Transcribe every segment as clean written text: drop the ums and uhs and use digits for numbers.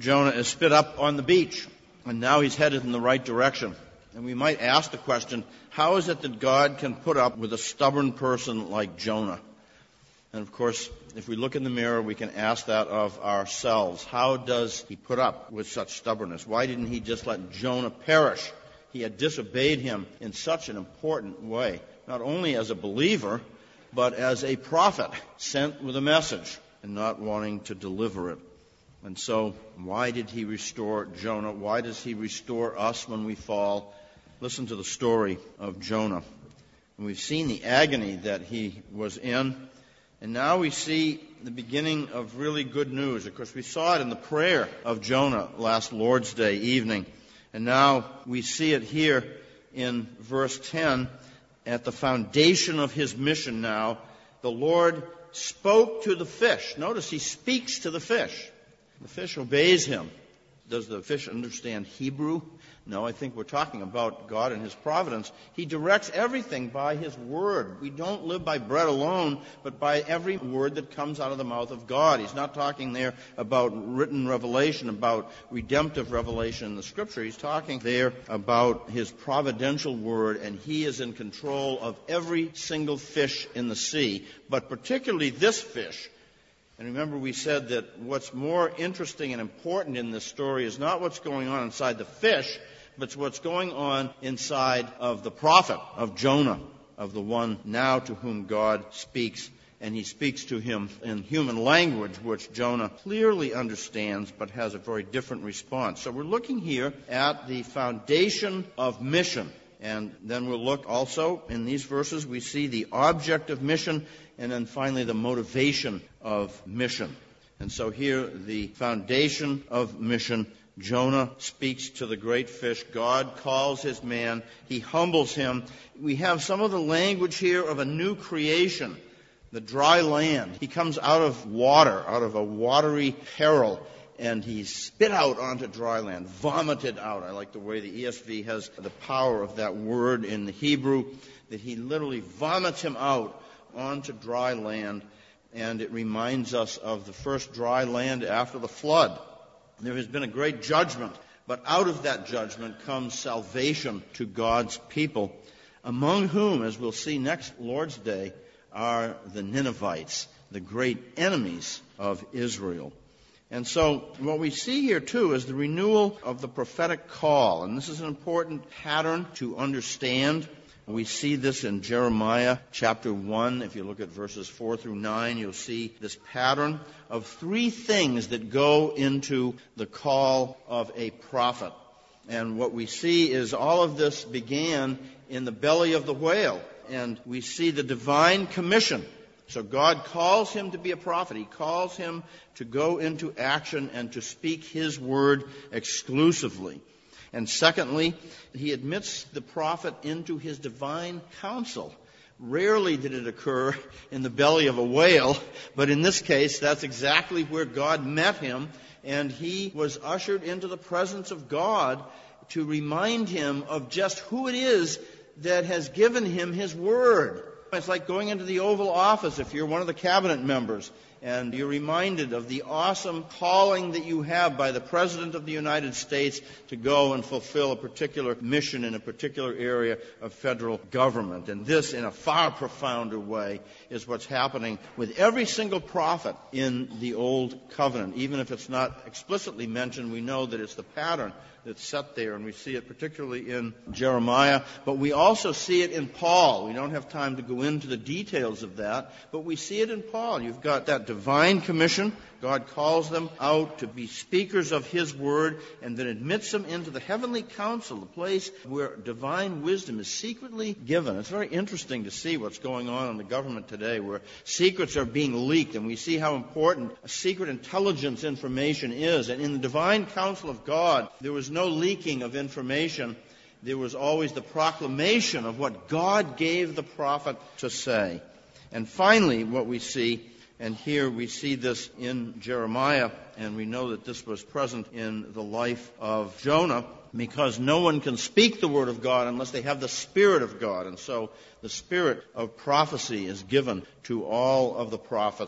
Jonah is spit up on the beach, and now he's headed in the right direction. And we might ask the question, how is it that God can put up with a stubborn person like Jonah? And of course, if we look in the mirror, we can ask that of ourselves. How does he put up with such stubbornness? Why didn't he just let Jonah perish? He had disobeyed him in such an important way, not only as a believer, but as a prophet sent with a message and not wanting to deliver it. And so, why did he restore Jonah? Why does he restore us when we fall? Listen to the story of Jonah. And we've seen the agony that he was in, and now we see the beginning of really good news. Of course, we saw it in the prayer of Jonah last Lord's Day evening, and now we see it here in verse 10. At the foundation of his mission now, the Lord spoke to the fish. Notice he speaks to the fish. The fish obeys him. Does the fish understand Hebrew? No, I think we're talking about God and His providence. He directs everything by His word. We don't live by bread alone, but by every word that comes out of the mouth of God. He's not talking there about written revelation, about redemptive revelation in the Scripture. He's talking there about His providential word, and He is in control of every single fish in the sea, but particularly this fish. And remember, we said that what's more interesting and important in this story is not what's going on inside the fish, but it's what's going on inside of the prophet, of Jonah, of the one now to whom God speaks. And He speaks to him in human language, which Jonah clearly understands, but has a very different response. So we're looking here at the foundation of mission. And then we'll look also in these verses, we see the object of mission, and then finally the motivation of mission. And so here, the foundation of mission, Jonah speaks to the great fish. God calls his man. He humbles him. We have some of the language here of a new creation, the dry land. He comes out of water, out of a watery peril, and he's spit out onto dry land, vomited out. I like the way the ESV has the power of that word in the Hebrew, that he literally vomits him out onto dry land, and it reminds us of the first dry land after the flood. There has been a great judgment, but out of that judgment comes salvation to God's people, among whom, as we'll see next Lord's Day, are the Ninevites, the great enemies of Israel. And so what we see here, too, is the renewal of the prophetic call. And this is an important pattern to understand. We see this in Jeremiah chapter 1. If you look at verses 4 through 9, you'll see this pattern of three things that go into the call of a prophet. And what we see is all of this began in the belly of the whale. And we see the divine commission. So God calls him to be a prophet. He calls him to go into action and to speak His word exclusively. And secondly, He admits the prophet into His divine counsel. Rarely did it occur in the belly of a whale, but in this case, that's exactly where God met him, and he was ushered into the presence of God to remind him of just who it is that has given him His word. It's like going into the Oval Office if you're one of the cabinet members and you're reminded of the awesome calling that you have by the President of the United States to go and fulfill a particular mission in a particular area of federal government. And this, in a far profounder way, is what's happening with every single prophet in the Old Covenant. Even if it's not explicitly mentioned, we know that it's the pattern that's set there, and we see it particularly in Jeremiah, but we also see it in Paul. We don't have time to go into the details of that, but we see it in Paul. You've got that divine commission. God calls them out to be speakers of His word, and then admits them into the heavenly council, the place where divine wisdom is secretly given. It's very interesting to see what's going on in the government today, where secrets are being leaked, and we see how important secret intelligence information is. And in the divine council of God, there was no leaking of information. There was always the proclamation of what God gave the prophet to say. And finally, what we see, and here we see this in Jeremiah, and we know that this was present in the life of Jonah, because no one can speak the word of God unless they have the Spirit of God. And so the spirit of prophecy is given to all of the prophets.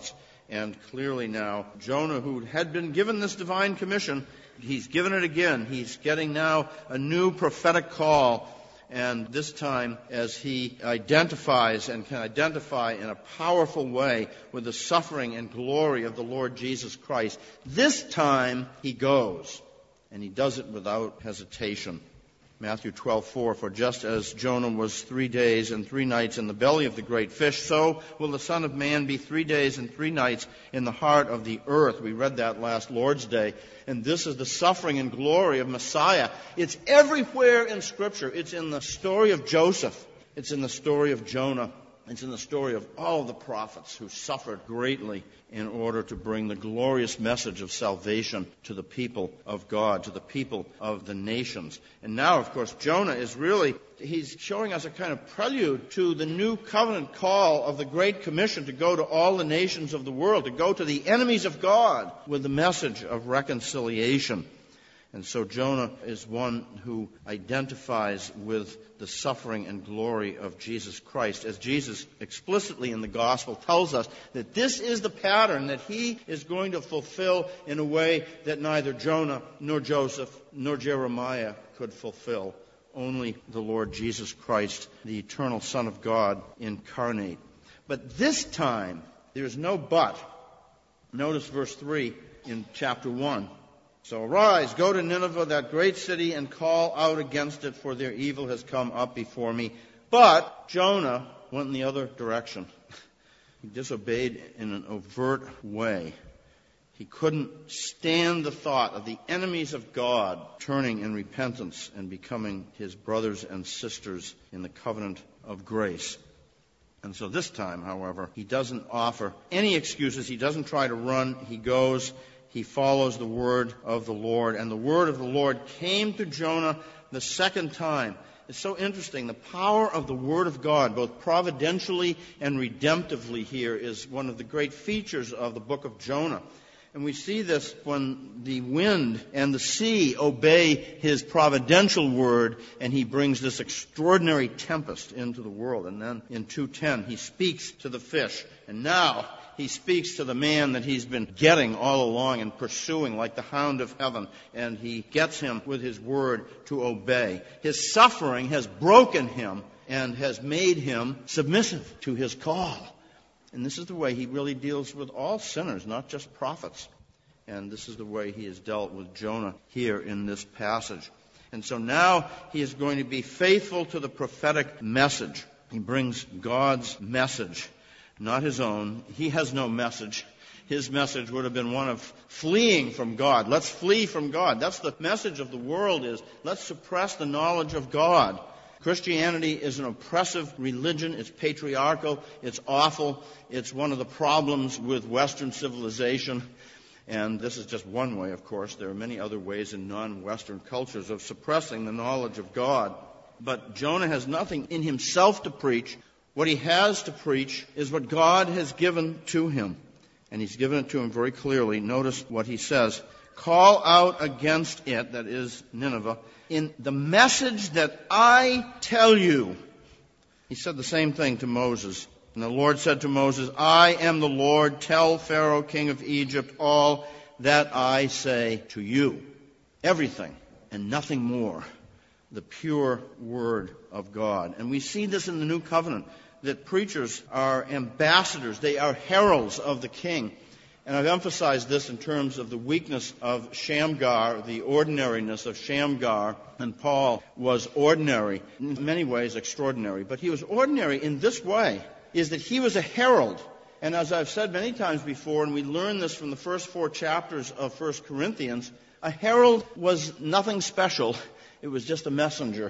And clearly now, Jonah, who had been given this divine commission, he's given it again. He's getting now a new prophetic call. And this time, as he identifies and can identify in a powerful way with the suffering and glory of the Lord Jesus Christ, this time he goes. And he does it without hesitation. Matthew 12:4, for just as Jonah was 3 days and 3 nights in the belly of the great fish, so will the Son of Man be 3 days and 3 nights in the heart of the earth. We read that last Lord's Day. And this is the suffering and glory of Messiah. It's everywhere in Scripture. It's in the story of Joseph. It's in the story of Jonah. It's in the story of all the prophets who suffered greatly in order to bring the glorious message of salvation to the people of God, to the people of the nations. And now, of course, Jonah is he's showing us a kind of prelude to the new covenant call of the Great Commission to go to all the nations of the world, to go to the enemies of God with the message of reconciliation. And so Jonah is one who identifies with the suffering and glory of Jesus Christ, as Jesus explicitly in the gospel tells us that this is the pattern that he is going to fulfill in a way that neither Jonah nor Joseph nor Jeremiah could fulfill. Only the Lord Jesus Christ, the eternal Son of God, incarnate. But this time, there's no but. Notice verse 3 in chapter 1. So arise, go to Nineveh, that great city, and call out against it, for their evil has come up before me. But Jonah went in the other direction. He disobeyed in an overt way. He couldn't stand the thought of the enemies of God turning in repentance and becoming his brothers and sisters in the covenant of grace. And so this time, however, he doesn't offer any excuses. He doesn't try to run. He goes. He follows the word of the Lord. And the word of the Lord came to Jonah the second time. It's so interesting. The power of the word of God, both providentially and redemptively here, is one of the great features of the book of Jonah. And we see this when the wind and the sea obey his providential word, and he brings this extraordinary tempest into the world. And then in 2:10, he speaks to the fish. And now he speaks to the man that he's been getting all along and pursuing like the hound of heaven. And he gets him with his word to obey. His suffering has broken him and has made him submissive to his call. And this is the way he really deals with all sinners, not just prophets. And this is the way he has dealt with Jonah here in this passage. And so now he is going to be faithful to the prophetic message. He brings God's message, not his own. He has no message. His message would have been one of fleeing from God. Let's flee from God. That's the message of the world, is let's suppress the knowledge of God. Christianity is an oppressive religion. It's patriarchal. It's awful. It's one of the problems with Western civilization. And this is just one way, of course. There are many other ways in non-Western cultures of suppressing the knowledge of God. But Jonah has nothing in himself to preach. What he has to preach is what God has given to him. And he's given it to him very clearly. Notice what he says. Call out against it, that is Nineveh, in the message that I tell you. He said the same thing to Moses. And the Lord said to Moses, I am the Lord. Tell Pharaoh, king of Egypt, all that I say to you. Everything and nothing more. The pure word of God. And we see this in the New Covenant, that preachers are ambassadors. They are heralds of the king. And I've emphasized this in terms of the weakness of Shamgar, the ordinariness of Shamgar. And Paul was ordinary, in many ways extraordinary. But he was ordinary in this way, is that he was a herald. And as I've said many times before, and we learn this from the first 4 chapters of 1 Corinthians, a herald was nothing special. It was just a messenger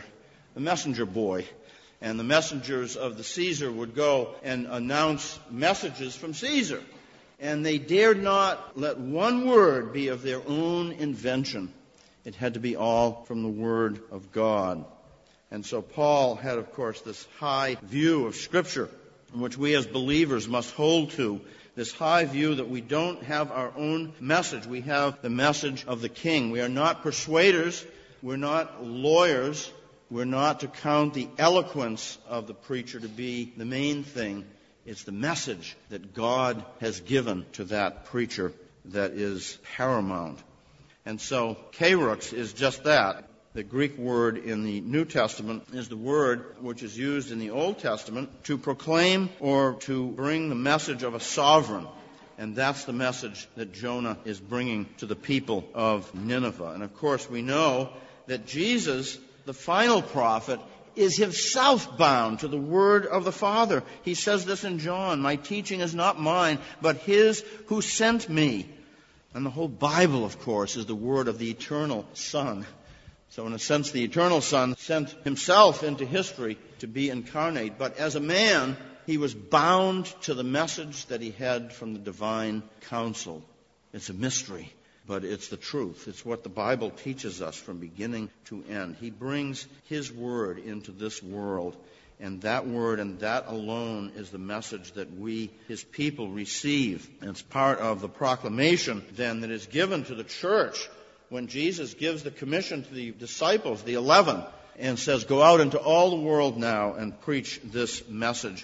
boy. And the messengers of the Caesar would go and announce messages from Caesar. And they dared not let one word be of their own invention. It had to be all from the Word of God. And so Paul had, of course, this high view of Scripture, in which we as believers must hold to, this high view that we don't have our own message. We have the message of the King. We are not persuaders. We're not lawyers. We're not to count the eloquence of the preacher to be the main thing. It's the message that God has given to that preacher that is paramount. And so, kerux is just that. The Greek word in the New Testament is the word which is used in the Old Testament to proclaim or to bring the message of a sovereign. And that's the message that Jonah is bringing to the people of Nineveh. And of course, we know that Jesus, the final prophet, is himself bound to the word of the Father. He says this in John, "My teaching is not mine, but his who sent me." And the whole Bible, of course, is the word of the eternal Son. So in a sense, the eternal Son sent himself into history to be incarnate. But as a man, he was bound to the message that he had from the divine counsel. It's a mystery, but it's the truth. It's what the Bible teaches us from beginning to end. He brings his word into this world, and that word and that alone is the message that we, his people, receive. And it's part of the proclamation, then, that is given to the church when Jesus gives the commission to the disciples, the 11, and says, "Go out into all the world now and preach this message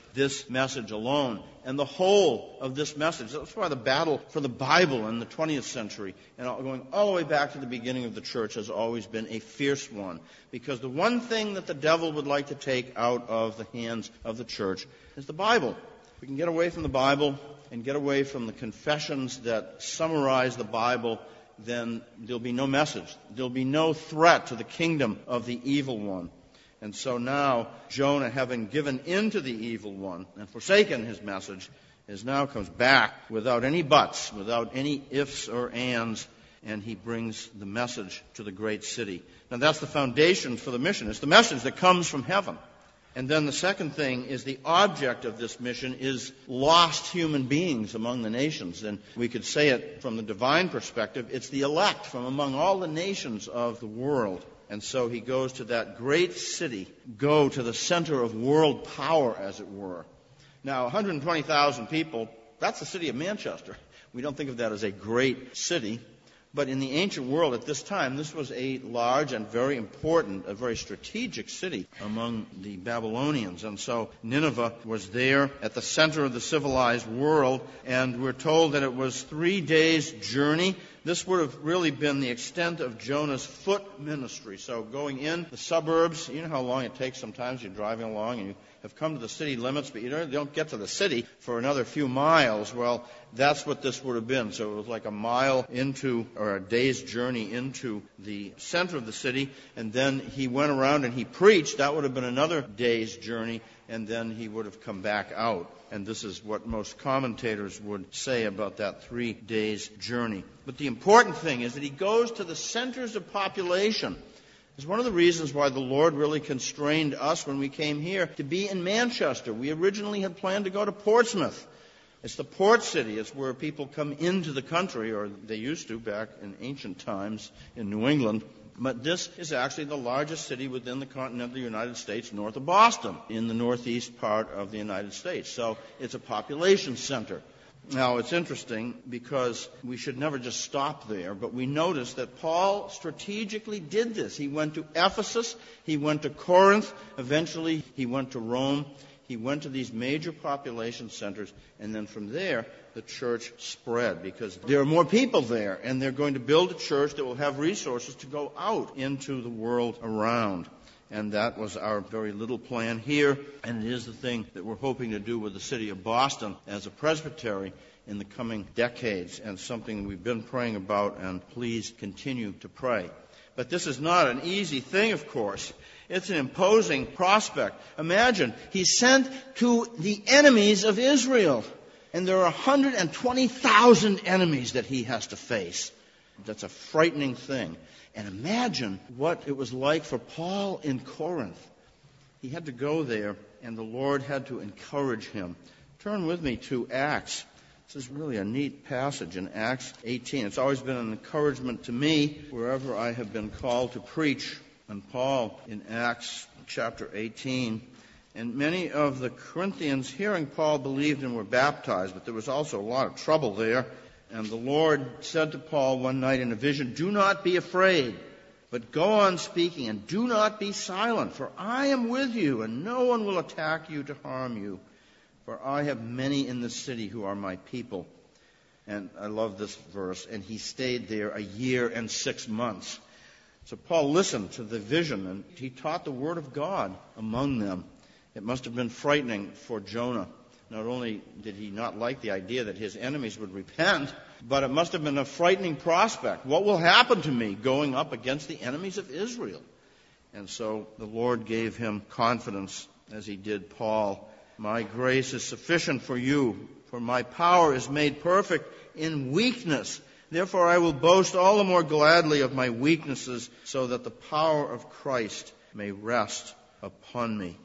alone." And the whole of this message, that's why the battle for the Bible in the 20th century and going all the way back to the beginning of the church has always been a fierce one. Because the one thing that the devil would like to take out of the hands of the church is the Bible. We can get away from the Bible and get away from the confessions that summarize the Bible, then there'll be no message. There'll be no threat to the kingdom of the evil one. And so now, Jonah, having given in to the evil one and forsaken his message, now comes back without any buts, without any ifs or ands, and he brings the message to the great city. Now that's the foundation for the mission. It's the message that comes from heaven. And then the second thing is the object of this mission is lost human beings among the nations. And we could say it from the divine perspective, it's the elect from among all the nations of the world. And so he goes to that great city, go to the center of world power, as it were. Now, 120,000 people, that's the city of Manchester. We don't think of that as a great city. But in the ancient world at this time, this was a large and very important, a very strategic city among the Babylonians. And so Nineveh was there at the center of the civilized world, and we're told that it was 3 days' journey. This would have really been the extent of Jonah's foot ministry. So going in the suburbs, you know how long it takes sometimes. You're driving along and you have come to the city limits, but you don't get to the city for another few miles. Well, that's what this would have been. So it was like a mile into, or a day's journey into the center of the city. And then he went around and he preached. That would have been another day's journey. And then he would have come back out. And this is what most commentators would say about that 3 days' journey. But the important thing is that he goes to the centers of population. It's one of the reasons why the Lord really constrained us when we came here to be in Manchester. We originally had planned to go to Portsmouth. It's the port city. It's where people come into the country, or they used to back in ancient times in New England. But this is actually the largest city within the continental United States, north of Boston, in the northeast part of the United States. So it's a population center. Now, it's interesting because we should never just stop there, but we notice that Paul strategically did this. He went to Ephesus, he went to Corinth, eventually he went to Rome. He went to these major population centers, and then from there, the church spread because there are more people there, and they're going to build a church that will have resources to go out into the world around. And that was our very little plan here, and it is the thing that we're hoping to do with the city of Boston as a presbytery in the coming decades, and something we've been praying about, and please continue to pray. But this is not an easy thing, of course. It's an imposing prospect. Imagine, he's sent to the enemies of Israel, and there are 120,000 enemies that he has to face. That's a frightening thing. And imagine what it was like for Paul in Corinth. He had to go there, and the Lord had to encourage him. Turn with me to Acts. This is really a neat passage in Acts 18. It's always been an encouragement to me wherever I have been called to preach. And Paul in Acts chapter 18. And many of the Corinthians hearing Paul believed and were baptized, but there was also a lot of trouble there. And the Lord said to Paul one night in a vision, "Do not be afraid, but go on speaking, and do not be silent, for I am with you, and no one will attack you to harm you. for I have many in the city who are my people. And I love this verse. And he stayed there 1 year and 6 months. So Paul listened to the vision, and he taught the word of God among them. It must have been frightening for Jonah. Not only did he not like the idea that his enemies would repent, but it must have been a frightening prospect. What will happen to me going up against the enemies of Israel? And so the Lord gave him confidence, as he did Paul. My grace is sufficient for you, for my power is made perfect in weakness. Therefore I will boast all the more gladly of my weaknesses, so that the power of Christ may rest upon me.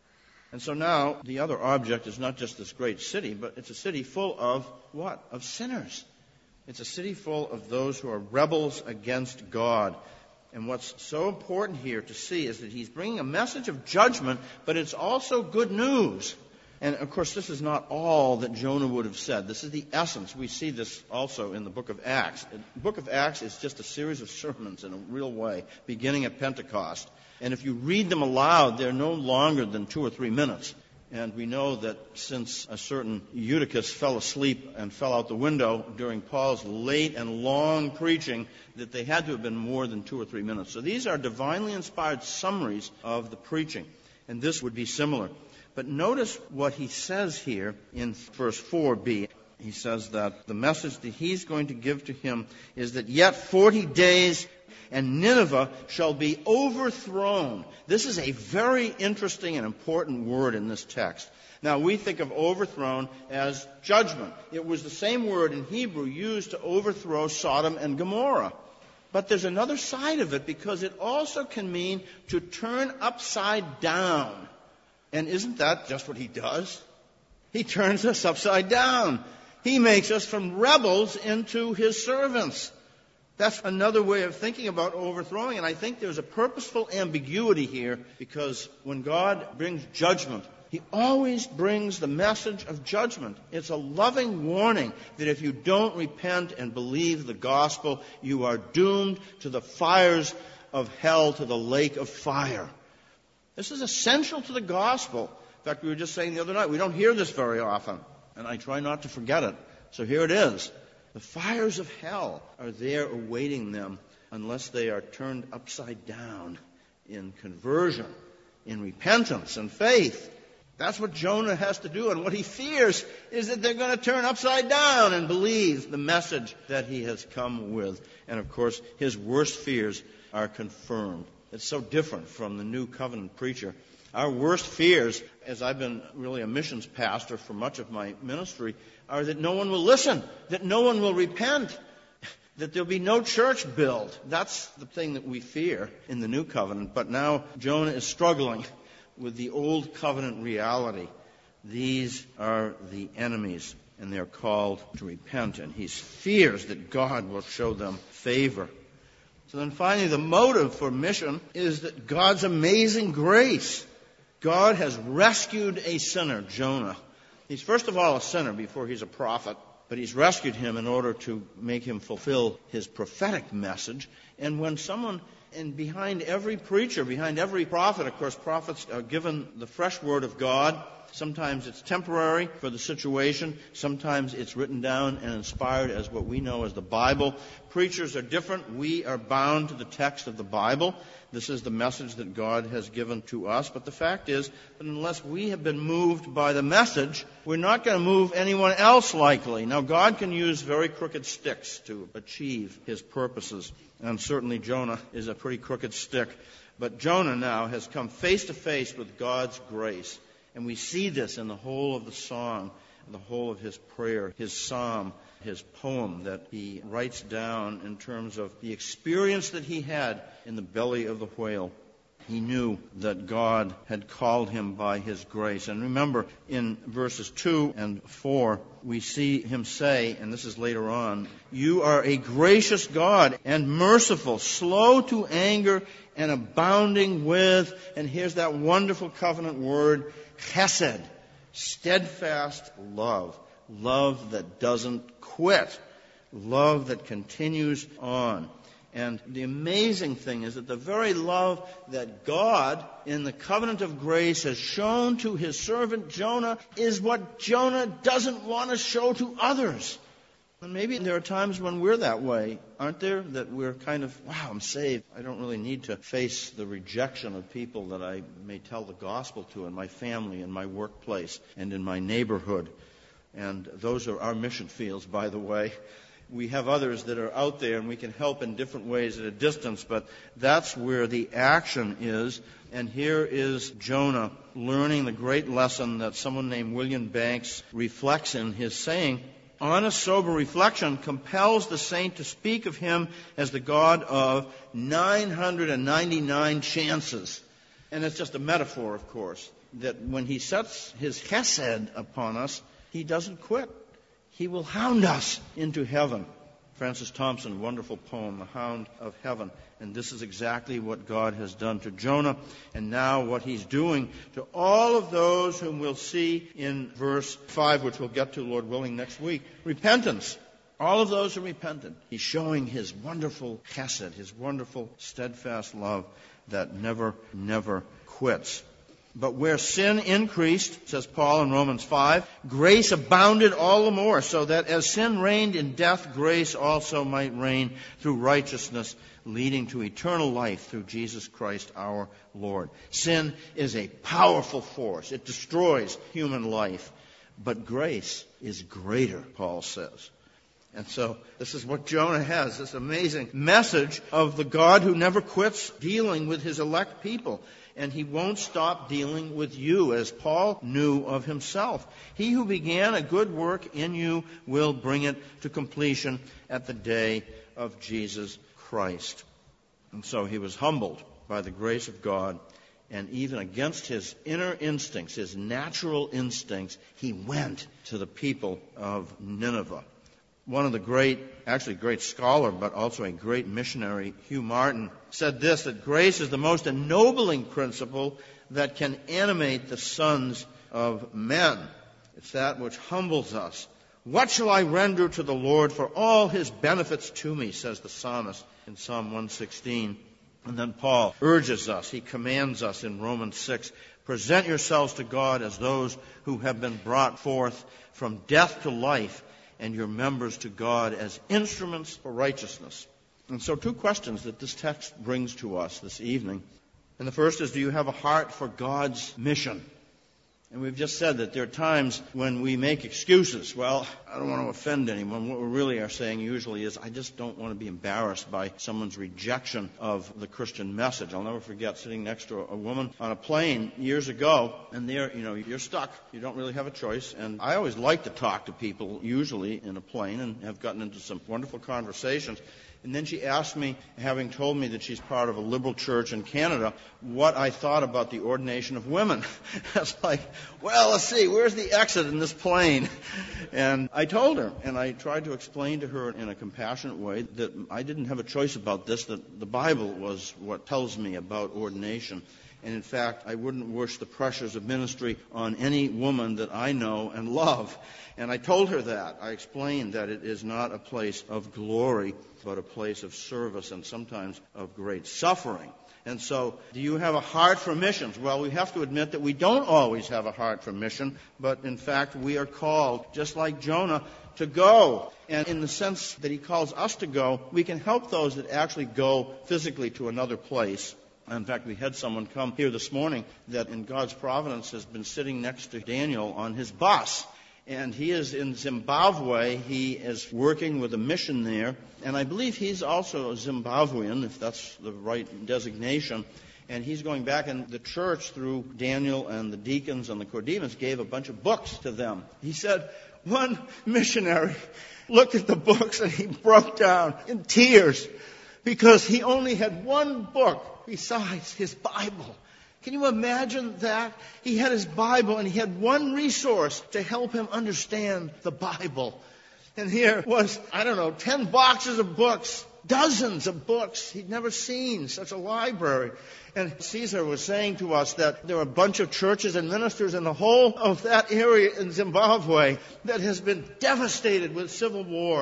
And so now the other object is not just this great city, but it's a city full of what? Of sinners. It's a city full of those who are rebels against God. And what's so important here to see is that he's bringing a message of judgment, but it's also good news. And, of course, this is not all that Jonah would have said. This is the essence. We see this also in the book of Acts. The book of Acts is just a series of sermons in a real way, beginning at Pentecost. And if you read them aloud, they're no longer than 2 or 3 minutes. And we know that since a certain Eutychus fell asleep and fell out the window during Paul's late and long preaching, that they had to have been more than 2 or 3 minutes. So these are divinely inspired summaries of the preaching. And this would be similar. But notice what he says here in verse 4b. He says that the message that he's going to give to him is that yet 40 days and Nineveh shall be overthrown. This is a very interesting and important word in this text. Now, we think of overthrown as judgment. It was the same word in Hebrew used to overthrow Sodom and Gomorrah. But there's another side of it, because it also can mean to turn upside down. And isn't that just what he does? He turns us upside down. He makes us from rebels into his servants. That's another way of thinking about overthrowing. And I think there's a purposeful ambiguity here, because when God brings judgment, he always brings the message of judgment. It's a loving warning that if you don't repent and believe the gospel, you are doomed to the fires of hell, to the lake of fire. This is essential to the gospel. In fact, we were just saying the other night, we don't hear this very often, and I try not to forget it. So here it is. The fires of hell are there awaiting them unless they are turned upside down in conversion, in repentance and faith. That's what Jonah has to do, and what he fears is that they're going to turn upside down and believe the message that he has come with. And, of course, his worst fears are confirmed. It's so different from the New Covenant preacher. Our worst fears, as I've been really a missions pastor for much of my ministry, are that no one will listen, that no one will repent, that there'll be no church built. That's the thing that we fear in the New Covenant. But now Jonah is struggling with the Old Covenant reality. These are the enemies, and they're called to repent. And he fears that God will show them favor. So then finally, the motive for mission is that God's amazing grace. God has rescued a sinner, Jonah. He's first of all a sinner before he's a prophet, but he's rescued him in order to make him fulfill his prophetic message. And when someone, and behind every preacher, behind every prophet, of course, prophets are given the fresh word of God. Sometimes it's temporary for the situation. Sometimes it's written down and inspired as what we know as the Bible. Preachers are different. We are bound to the text of the Bible. This is the message that God has given to us. But the fact is that unless we have been moved by the message, we're not going to move anyone else likely. Now, God can use very crooked sticks to achieve his purposes. And certainly Jonah is a pretty crooked stick. But Jonah now has come face to face with God's grace. And we see this in the whole of the song, the whole of his prayer, his psalm, his poem that he writes down in terms of the experience that he had in the belly of the whale. He knew that God had called him by his grace. And remember, in verses 2 and 4, we see him say, and this is later on, "You are a gracious God and merciful, slow to anger and abounding with," and here's that wonderful covenant word, chesed, steadfast love, love that doesn't quit, love that continues on. And the amazing thing is that the very love that God, in the covenant of grace, has shown to his servant Jonah is what Jonah doesn't want to show to others. And maybe there are times when we're that way, aren't there? That we're kind of, wow, I'm saved. I don't really need to face the rejection of people that I may tell the gospel to in my family, in my workplace, and in my neighborhood. And those are our mission fields, by the way. We have others that are out there, and we can help in different ways at a distance, but that's where the action is. And here is Jonah learning the great lesson that someone named William Banks reflects in his saying, honest, sober reflection compels the saint to speak of him as the God of 999 chances. And it's just a metaphor, of course, that when he sets his chesed upon us, he doesn't quit. He will hound us into heaven. Francis Thompson, wonderful poem, The Hound of Heaven. And this is exactly what God has done to Jonah, and now what he's doing to all of those whom we'll see in verse 5, which we'll get to, Lord willing, next week. Repentance. All of those who repented. He's showing his wonderful chesed, his wonderful steadfast love that never, never quits. But where sin increased, says Paul in Romans 5, grace abounded all the more, so that as sin reigned in death, grace also might reign through righteousness, leading to eternal life through Jesus Christ our Lord. Sin is a powerful force. It destroys human life. But grace is greater, Paul says. And so this is what Jonah has, this amazing message of the God who never quits dealing with his elect people. And he won't stop dealing with you, as Paul knew of himself. He who began a good work in you will bring it to completion at the day of Jesus Christ. And so he was humbled by the grace of God, and even against his inner instincts, his natural instincts, he went to the people of Nineveh. One of the great scholar, but also a great missionary, Hugh Martin, said this, that grace is the most ennobling principle that can animate the sons of men. It's that which humbles us. What shall I render to the Lord for all his benefits to me, says the psalmist in Psalm 116. And then Paul urges us, he commands us in Romans 6, present yourselves to God as those who have been brought forth from death to life, and your members to God as instruments for righteousness. And so 2 questions that this text brings to us this evening. And the first is, do you have a heart for God's mission? And we've just said that there are times when we make excuses. Well, I don't want to offend anyone. What we really are saying usually is, I just don't want to be embarrassed by someone's rejection of the Christian message. I'll never forget sitting next to a woman on a plane years ago, and there, you're stuck. You don't really have a choice. And I always like to talk to people, usually in a plane, and have gotten into some wonderful conversations. And then she asked me, having told me that she's part of a liberal church in Canada, what I thought about the ordination of women. I was like, well, let's see, where's the exit in this plane? And I told her, and I tried to explain to her in a compassionate way that I didn't have a choice about this, that the Bible was what tells me about ordination. And in fact, I wouldn't wish the pressures of ministry on any woman that I know and love. And I told her that. I explained that it is not a place of glory, but a place of service and sometimes of great suffering. And so, do you have a heart for missions? Well, we have to admit that we don't always have a heart for mission, but in fact, we are called, just like Jonah, to go. And in the sense that he calls us to go, we can help those that actually go physically to another place. In fact, we had someone come here this morning that in God's providence has been sitting next to Daniel on his bus. And he is in Zimbabwe. He is working with a mission there. And I believe he's also a Zimbabwean, if that's the right designation. And he's going back, and the church, through Daniel and the deacons and the Cordemans, gave a bunch of books to them. He said one missionary looked at the books and he broke down in tears because he only had one book besides his Bible. Can you imagine that? He had his Bible and he had one resource to help him understand the Bible. And here was, 10 boxes of books, dozens of books. He'd never seen such a library. And Caesar was saying to us that there are a bunch of churches and ministers in the whole of that area in Zimbabwe that has been devastated with civil war.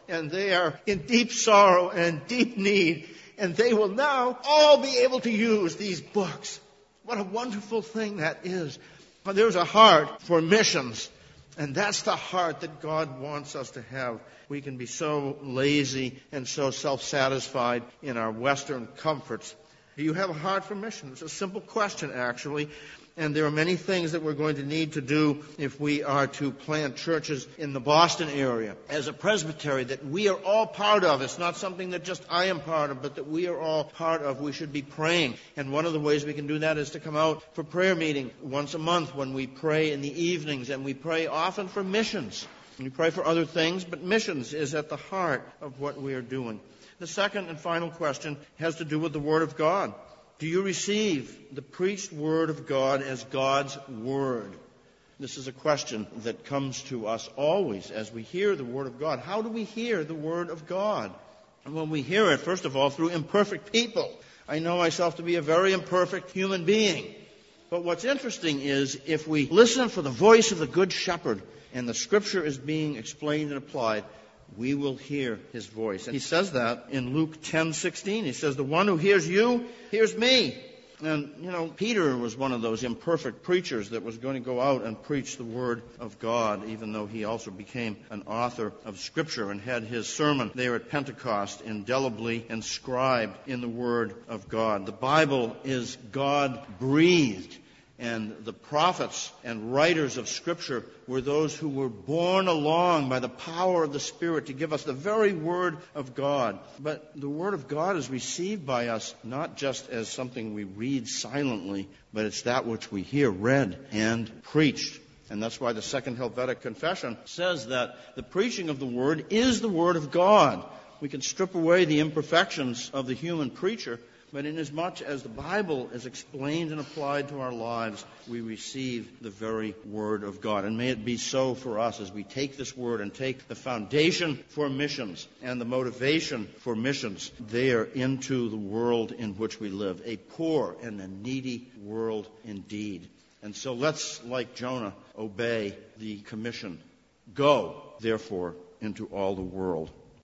and they are in deep sorrow and deep need, and they will now all be able to use these books. What a wonderful thing that is. But there's a heart for missions, and that's the heart that God wants us to have. We can be so lazy and so self-satisfied in our Western comforts. Do you have a heart for mission? It's a simple question, actually. And there are many things that we're going to need to do if we are to plant churches in the Boston area as a presbytery that we are all part of. It's not something that just I am part of, but that we are all part of. We should be praying. And one of the ways we can do that is to come out for prayer meeting once a month when we pray in the evenings. And we pray often for missions. We pray for other things, but missions is at the heart of what we are doing. The second and final question has to do with the Word of God. Do you receive the preached Word of God as God's Word? This is a question that comes to us always as we hear the Word of God. How do we hear the Word of God? And when we hear it, first of all, through imperfect people. I know myself to be a very imperfect human being. But what's interesting is if we listen for the voice of the Good Shepherd and the Scripture is being explained and applied, we will hear his voice. And he says that in Luke 10:16. He says, the one who hears you, hears me. And, Peter was one of those imperfect preachers that was going to go out and preach the Word of God, even though he also became an author of Scripture and had his sermon there at Pentecost indelibly inscribed in the Word of God. The Bible is God-breathed. And the prophets and writers of Scripture were those who were borne along by the power of the Spirit to give us the very Word of God. But the Word of God is received by us not just as something we read silently, but it's that which we hear read and preached. And that's why the Second Helvetic Confession says that the preaching of the Word is the Word of God. We can strip away the imperfections of the human preacher, but inasmuch as the Bible is explained and applied to our lives, we receive the very Word of God. And may it be so for us as we take this Word and take the foundation for missions and the motivation for missions there into the world in which we live, a poor and a needy world indeed. And so let's, like Jonah, obey the commission. Go, therefore, into all the world.